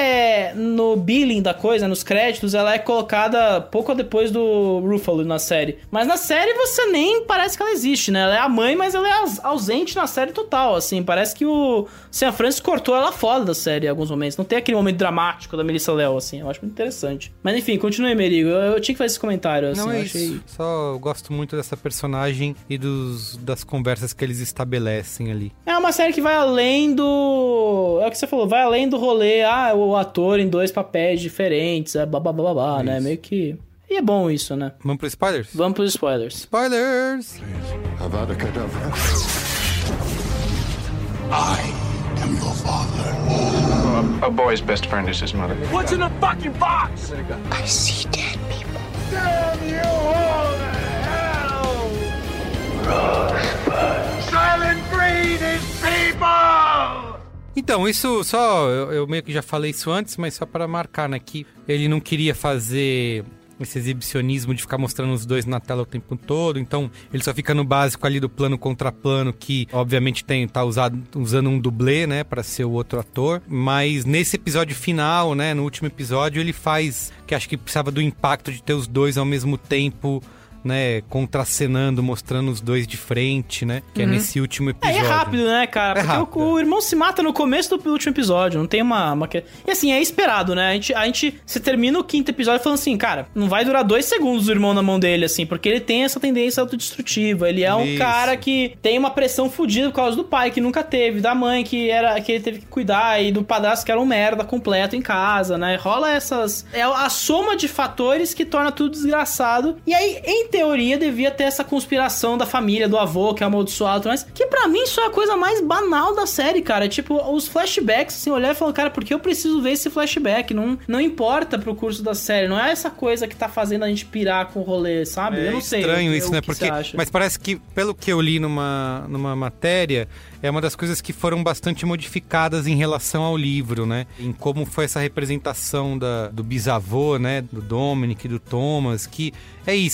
é no billing da coisa, nos créditos, ela é colocada pouco depois do Ruffalo na série. Mas na série você nem parece que ela existe, né? Ela é a mãe, mas ela é ausente na série total, assim. Parece que o Sam Francis cortou ela fora da série em alguns momentos. Não tem aquele momento dramático da Melissa Léo, assim. Eu acho muito interessante. Mas enfim, continue, Merigo. Eu, eu tinha que fazer esse comentário, assim. Não é eu achei... isso. Só eu gosto muito dessa personagem e dos, das conversas que eles estabelecem ali. É uma série que vai além do... É o que você falou, vai além do rolê, ah, o ator em dois papéis diferentes, é babá, é né? Meio que... E é bom isso, né? Vamos pros spoilers? Vamos pros spoilers. Spoilers! Avada Kedavra. I am your father. A boy's best friend is his mother. What's in the fucking box? I see dead people. Damn you all to hell! Rosebud. Silent breed is people! Então, isso só... Eu, eu meio que já falei isso antes, mas só para marcar, né? Que ele não queria fazer esse exibicionismo de ficar mostrando os dois na tela o tempo todo. Então, ele só fica no básico ali do plano contra plano, que obviamente tem, tá usado, usando um dublê, né? Para ser o outro ator. Mas nesse episódio final, né? No último episódio, ele faz... Que acho que precisava do impacto de ter os dois ao mesmo tempo... né, contracenando, mostrando os dois de frente, né, que uhum. é nesse último episódio. É, é rápido, né, cara? É porque rápido. O, o irmão se mata no começo do último episódio, não tem uma... uma... E assim, é esperado, né? A gente, a gente se termina o quinto episódio falando assim, cara, não vai durar dois segundos o irmão na mão dele, assim, porque ele tem essa tendência autodestrutiva, ele é um Isso. cara que tem uma pressão fodida por causa do pai, que nunca teve, da mãe, que, era, que ele teve que cuidar, e do padrasto, que era um merda completo em casa, né? Rola essas... É a soma de fatores que torna tudo desgraçado. E aí, em teoria, devia ter essa conspiração da família, do avô, que é amaldiçoado, mas que pra mim isso é a coisa mais banal da série, cara. Tipo, os flashbacks, assim, olhar e falar, cara, por que eu preciso ver esse flashback? Não, não importa pro curso da série, não é essa coisa que tá fazendo a gente pirar com o rolê, sabe? É eu não sei. estranho eu, isso, eu, né? que Porque, mas parece que, pelo que eu li numa, numa matéria, é uma das coisas que foram bastante modificadas em relação ao livro, né? Em como foi essa representação da, do bisavô, né? Do Dominic, do Thomas, que é isso, você tem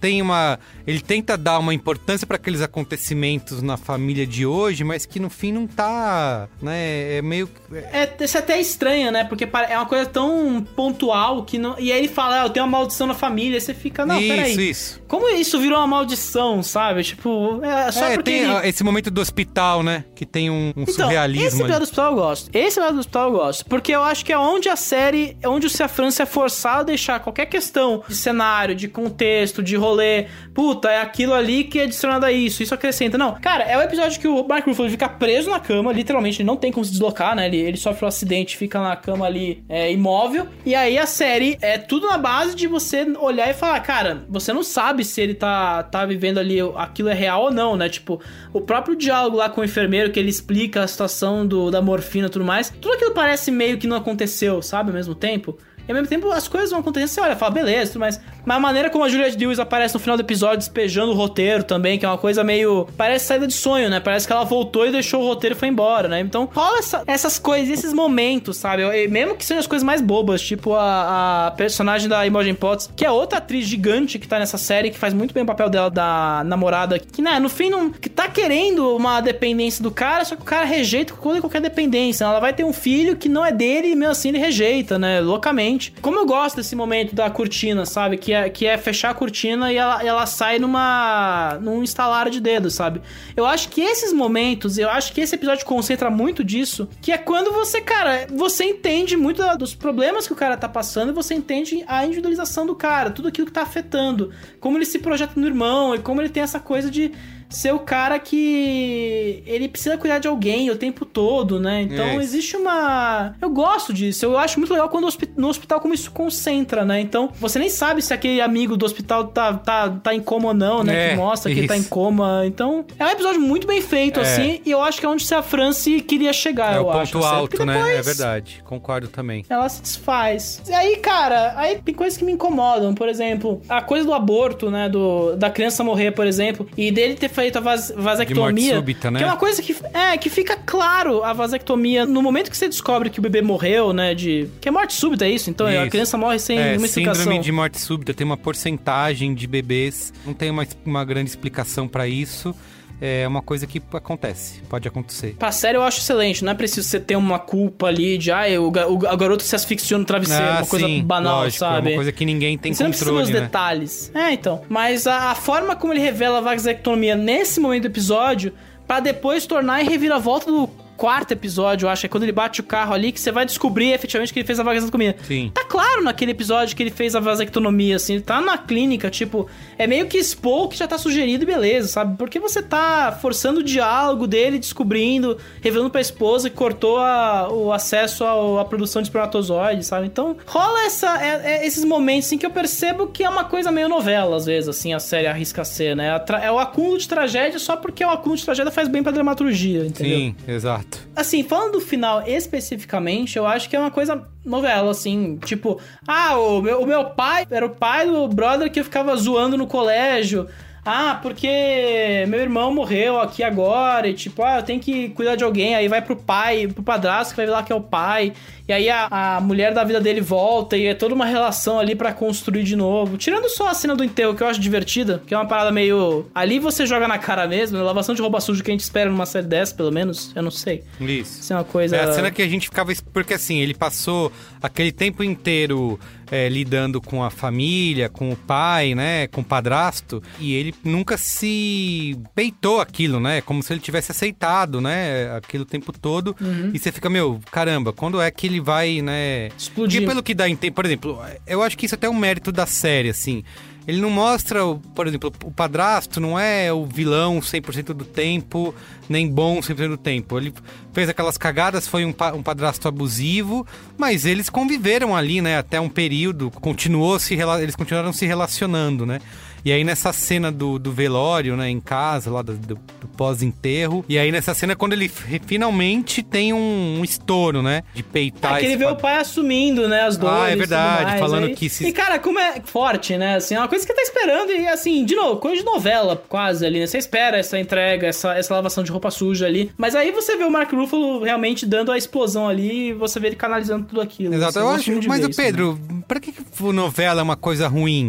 tem uma... Ele tenta dar uma importância para aqueles acontecimentos na família de hoje, mas que no fim não tá, né? É meio... É, isso até é estranho, né? Porque é uma coisa tão pontual que não... E aí ele fala, ah, eu tenho uma maldição na família, aí você fica, não, isso, peraí. Isso, isso. Como isso virou uma maldição, sabe? Tipo, é só é, porque... tem ele... esse momento do hospital, né? Que tem um, um então, surrealismo. Esse episódio do hospital eu gosto. Esse episódio do hospital eu gosto. Porque eu acho que é onde a série, é onde o Ciafrance é forçado a deixar qualquer questão de cenário, de contexto, de rolê. Puta, é aquilo ali que é adicionado a isso. Isso acrescenta. Não, cara, é o episódio que o Mark Ruffalo fica preso na cama, literalmente, ele não tem como se deslocar, né? Ele, ele sofre um acidente, fica na cama ali, é, imóvel. E aí a série é tudo na base de você olhar e falar, cara, você não sabe se ele tá, tá vivendo ali, aquilo é real ou não, né? Tipo, o próprio diálogo lá com o enfermeiro, que ele explica a situação do, da morfina e tudo mais, tudo aquilo parece meio que não aconteceu, sabe? Ao mesmo tempo. E ao mesmo tempo as coisas vão acontecendo, você olha, fala, beleza, tudo mais. Mas a maneira como a Juliette Lewis aparece no final do episódio, despejando o roteiro também, que é uma coisa meio... Parece saída de sonho, né? Parece que ela voltou e deixou o roteiro e foi embora, né? Então rola essa, essas coisas, esses momentos, sabe? Eu, mesmo que sejam as coisas mais bobas, tipo a, a personagem da Imogen Potts, que é outra atriz gigante que tá nessa série, que faz muito bem o papel dela, da namorada, que, né, no fim, não, que tá querendo uma dependência do cara, só que o cara rejeita toda e qualquer dependência. Ela vai ter um filho que não é dele e mesmo assim ele rejeita, né? Loucamente. Como eu gosto desse momento da cortina, sabe? Que é, que é fechar a cortina e ela, ela sai numa... num estalar de dedos, sabe? Eu acho que esses momentos, eu acho que esse episódio concentra muito disso, que é quando você, cara, você entende muito dos problemas que o cara tá passando e você entende a individualização do cara, tudo aquilo que tá afetando, como ele se projeta no irmão e como ele tem essa coisa de ser o cara que ele precisa cuidar de alguém o tempo todo, né? Então é. existe uma... Eu gosto disso, eu acho muito legal quando no hospital como isso concentra, né? Então você nem sabe se aquele amigo do hospital tá, tá, tá em coma ou não, né? É, que mostra isso. que ele tá em coma. Então é um episódio muito bem feito, é. assim, e eu acho que é onde a France queria chegar, é eu o ponto acho. alto, depois, né? É verdade, concordo também. Ela se desfaz. E aí, cara, aí tem coisas que me incomodam, por exemplo, a coisa do aborto, né? Do, da criança morrer, por exemplo, e dele ter feito a vas, vasectomia. De morte súbita, né? Que é uma coisa que, é, que fica claro a vasectomia no momento que você descobre que o bebê morreu, né? De, que é morte súbita, é isso? Então isso. a criança morre sem é, uma explicação. Síndrome de morte súbita, tem uma porcentagem de bebês, não tem uma, uma grande explicação pra isso. É uma coisa que acontece, pode acontecer. Pra série eu acho excelente, não é preciso você ter uma culpa ali de, ah, o, o, o garoto se asfixiou no travesseiro, ah, uma coisa sim, banal, lógico, sabe? É uma coisa que ninguém tem você controle, não precisa dos né? detalhes. É, então. Mas a, a forma como ele revela a vasectomia nesse momento do episódio, pra depois tornar em reviravolta do quarto episódio, eu acho, é quando ele bate o carro ali, que você vai descobrir efetivamente que ele fez a vasectomia. Sim. Tá claro naquele episódio que ele fez a vasectomia, assim, ele tá na clínica, tipo, é meio que expor o que já tá sugerido e beleza, sabe? Porque você tá forçando o diálogo dele, descobrindo, revelando pra esposa que cortou a, o acesso ao, à produção de espermatozoides, sabe? Então, rola essa, é, é, esses momentos, assim, que eu percebo que é uma coisa meio novela, às vezes, assim, a série arrisca ser, né? É o acúmulo de tragédia só porque o acúmulo de tragédia faz bem pra dramaturgia, entendeu? Sim, exato. Assim, falando do final especificamente, eu acho que é uma coisa novela, assim, tipo, ah, o meu, o meu pai era o pai do brother que eu ficava zoando no colégio. Ah, porque meu irmão morreu aqui agora e tipo, ah, eu tenho que cuidar de alguém. Aí vai pro pai, pro padrasto que vai ver lá que é o pai. E aí a, a mulher da vida dele volta e é toda uma relação ali pra construir de novo. Tirando só a cena do enterro, que eu acho divertida, que é uma parada meio... Ali você joga na cara mesmo, né? Lavação de roupa suja que a gente espera numa série dessa, pelo menos. Eu não sei. Isso. Isso é uma coisa... É a cena que a gente ficava... Porque assim, ele passou aquele tempo inteiro é, lidando com a família, com o pai, né? Com o padrasto. E ele nunca se peitou aquilo, né? Como se ele tivesse aceitado, né? Aquilo o tempo todo. Uhum. E você fica, meu, caramba, quando é que ele vai, né? Explodir. Porque pelo que dá a entender, por exemplo, eu acho que isso até é um mérito da série, assim. Ele não mostra, por exemplo, o padrasto não é o vilão cem por cento do tempo, nem bom cem por cento do tempo. Ele fez aquelas cagadas, foi um, pa- um padrasto abusivo, mas eles conviveram ali, né, até um período, continuou se, eles continuaram se relacionando, né? E aí nessa cena do, do velório, né, em casa, lá do, do, do pós-enterro, e aí nessa cena quando ele f- finalmente tem um, um estouro, né, de peitar... É que ele vê pa- o pai assumindo, né, as dores. Ah, é verdade, mais, falando aí... que... Se... E cara, como é forte, né, assim, é uma coisa que você tá esperando e assim, de novo, coisa de novela quase ali, né, você espera essa entrega, essa, essa lavação de roupa suja ali, mas aí você vê o Mark Ruffalo realmente dando a explosão ali e você vê ele canalizando tudo aquilo. Exato, assim, eu acho, mas o isso, Pedro, né? pra que, que novela é uma coisa ruim? Não...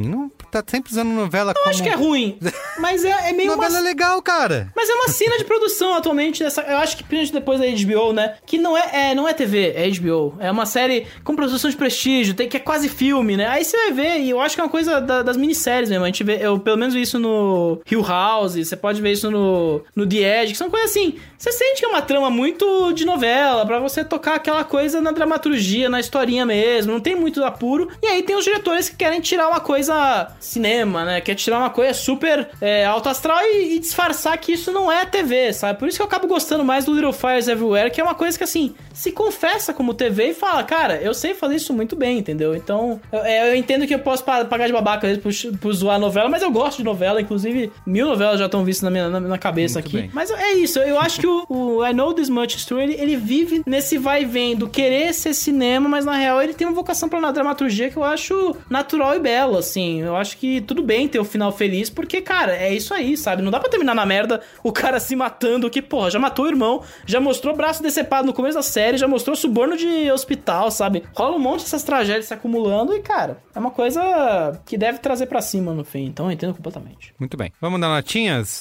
tá sempre usando novela Eu como... acho que é ruim, mas é, é meio novela uma... é legal, cara. Mas é uma cena de produção atualmente, dessa, eu acho que principalmente depois da H B O, né? Que não é, é, não é T V, é H B O. É uma série com produção de prestígio, tem, que é quase filme, né? Aí você vai ver, e eu acho que é uma coisa da, das minisséries mesmo. A gente vê, eu pelo menos vi isso no Hill House, você pode ver isso no, no The Edge, que são coisas assim, você sente que é uma trama muito de novela, pra você tocar aquela coisa na dramaturgia, na historinha mesmo, não tem muito apuro. E aí tem os diretores que querem tirar uma coisa cinema, né? Quer tirar uma coisa super é, alto astral e, e disfarçar que isso não é T V, sabe? Por isso que eu acabo gostando mais do Little Fires Everywhere, que é uma coisa que, assim, se confessa como T V e fala, cara, eu sei fazer isso muito bem, entendeu? Então, eu, eu entendo que eu posso pagar de babaca às vezes por, por zoar a novela, mas eu gosto de novela, inclusive mil novelas já estão vistas na minha na, na cabeça muito aqui. Bem. Mas é isso, eu acho que o, o I Know This Much True, ele, ele vive nesse vai e vem do querer ser cinema, mas na real ele tem uma vocação pra dramaturgia que eu acho natural e belo, assim. Eu acho que tudo bem ter o final feliz, porque, cara, é isso aí, sabe? Não dá pra terminar na merda o cara se matando, que, porra, já matou o irmão, já mostrou braço decepado no começo da série, já mostrou suborno de hospital, sabe? Rola um monte dessas tragédias se acumulando e, cara, é uma coisa que deve trazer pra cima no fim. Então eu entendo completamente. Muito bem. Vamos dar notinhas?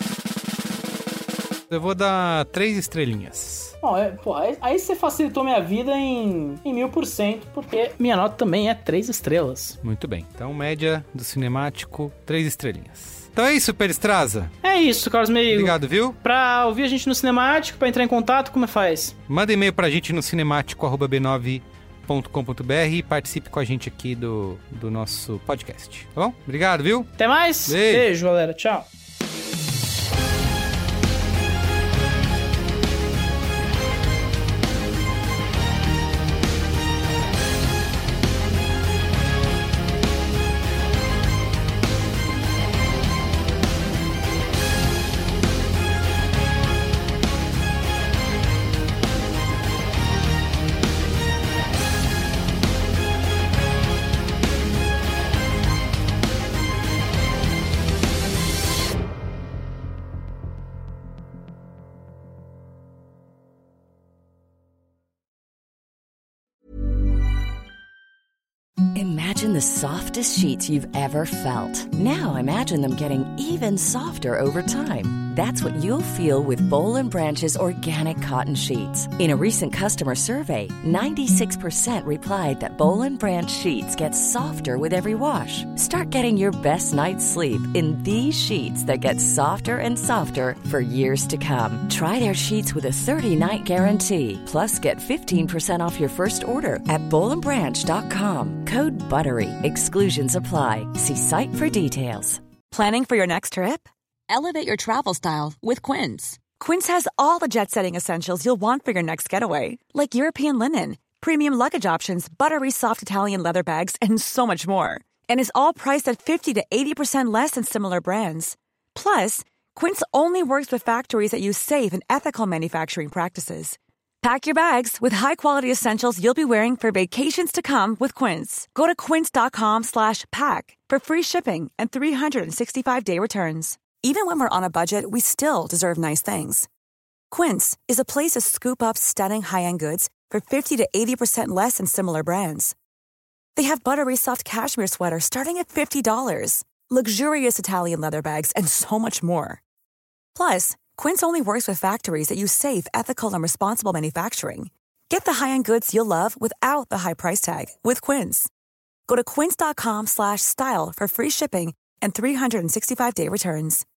Eu vou dar três estrelinhas. Bom, é, porra, aí você facilitou minha vida em, em mil por cento, porque minha nota também é três estrelas. Muito bem. Então, média do cinemático, três estrelinhas. Então é isso, Perestraza. É isso, Carlos Merigo. Obrigado, viu? Pra ouvir a gente no Cinemático, pra entrar em contato, como é que faz? Manda e-mail pra gente no cinemático arroba b nove ponto com ponto b r e participe com a gente aqui do, do nosso podcast. Tá bom? Obrigado, viu? Até mais. Beijo, Beijo galera. Tchau. Imagine the softest sheets you've ever felt. Now imagine them getting even softer over time. That's what you'll feel with Boll and Branch's organic cotton sheets. In a recent customer survey, ninety-six percent replied that Boll and Branch sheets get softer with every wash. Start getting your best night's sleep in these sheets that get softer and softer for years to come. Try their sheets with a thirty-night guarantee. Plus, get fifteen percent off your first order at boll and branch dot com. Code BUTTERY. Exclusions apply. See site for details. Planning for your next trip? Elevate your travel style with Quince. Quince has all the jet-setting essentials you'll want for your next getaway, like European linen, premium luggage options, buttery soft Italian leather bags, and so much more. And is all priced at fifty to eighty percent less than similar brands. Plus, Quince only works with factories that use safe and ethical manufacturing practices. Pack your bags with high-quality essentials you'll be wearing for vacations to come with Quince. Go to quince.com slash pack for free shipping and three sixty-five day returns. Even when we're on a budget, we still deserve nice things. Quince is a place to scoop up stunning high-end goods for fifty to eighty percent less than similar brands. They have buttery soft cashmere sweaters starting at fifty dollars, luxurious Italian leather bags, and so much more. Plus, Quince only works with factories that use safe, ethical, and responsible manufacturing. Get the high-end goods you'll love without the high price tag with Quince. Go to quince.com slash style for free shipping and three sixty-five day returns.